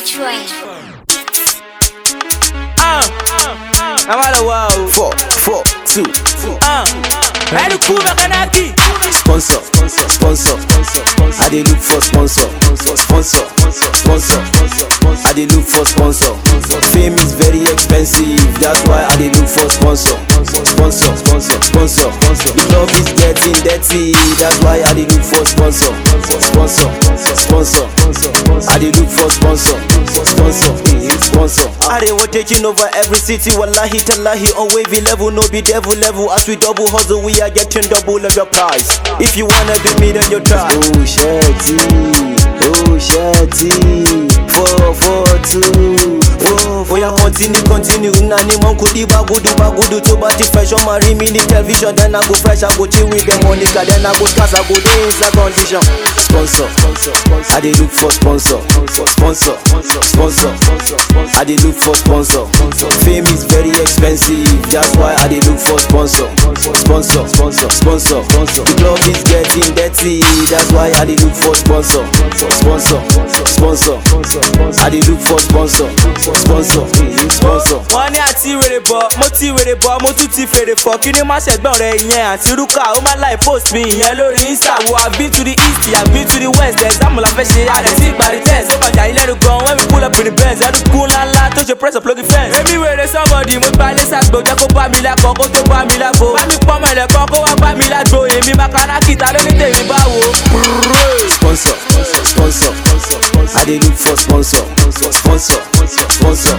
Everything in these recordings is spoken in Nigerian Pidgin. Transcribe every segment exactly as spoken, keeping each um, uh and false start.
Which way? Uh, I'm all the world. Four, four, two, Uh, Ready cool Makanaki. sponsor, sponsor, sponsor, sponsor. I dey look for sponsor, sponsor, sponsor. I dey look for sponsor. Fame is very expensive, that's why I dey look for sponsor, sponsor, sponsor, sponsor. The club is getting dirty, that's why I dey look for sponsor, sponsor, sponsor. I dey look for sponsor, sponsor, sponsor. I dey want taking over every city, wallahi tallahi on wavy level, no be devil level. As we double hustle, we are getting double of your price. If you wanna beat me, then you try. Oh shitty, oh shitty, four four two. Oh, oh yeah, continue, continue. Nani man could di bagudu, bagudu to bati fresh on marry me the television. Then I go fresh, I go chill with them Monica. Then I go cast, I go day inside condition. Sponsor, I dey look for sponsor, sponsor, sponsor. I dey look for sponsor. Fame is very expensive, that's why I dey look for sponsor, sponsor, sponsor, sponsor. The club is getting dirty, that's why I dey look for sponsor, sponsor, sponsor. I dey look for sponsor, sponsor, sponsor. Wọ́n ní àti wèrè bọ̀, mo ti wèrè bọ̀, mo tún ti fèrè fọ̀. Kí ni má ṣẹ̀gbọ́n rẹ̀ ìyẹn àti Rúkà? Ó máa láì post mi ìyẹn lórí Insta. Wo I've been to the east, I've been to the west. Exam la fẹ́ ṣe àdẹ̀ tí ìparí test. Ó bàjá ilé ẹnu gan, when we pull up in the Benz. Ẹnu kún ńláńlá tó ṣe press up lórí fence. Èmi wèrè somebody, mo gba ilé sàgbò. Jẹ́ kó bá mi lákọ̀, kó tó bá mi lágbo. Bá mi pọ́nmọ ilẹ̀ kan, kó wá bá mi lágbo. Èmi Makanaki, ta ló ní tèmi báwo? Sponsor, sponsor. I dey look for sponsor, sponsor, sponsor.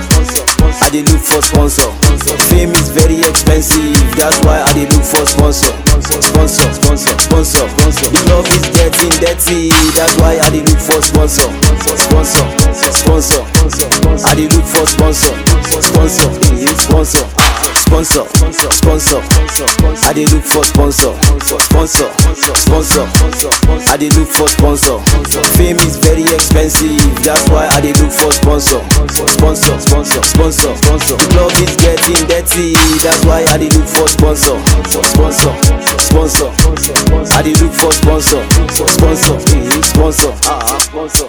I dey look for sponsor. Fame is very expensive, that's why I dey look for sponsor, sponsor, sponsor, sponsor. The club is getting dirty, that's why I dey look for sponsor, sponsor, sponsor. I dey look for sponsor, sponsor, sponsor, sponsor, sponsor. I dey look for sponsor, sponsor, sponsor. I dey look for sponsor. Fame is very expensive, that's why I dey look for sponsor, sponsor, sponsor, sponsor. The club is getting dirty, that's why I dey look for sponsor, sponsor, sponsor. I dey look for sponsor, sponsor, sponsor, sponsor.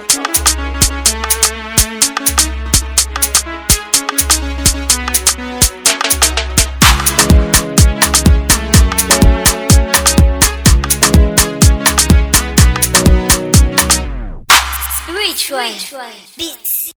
Which way? Beat.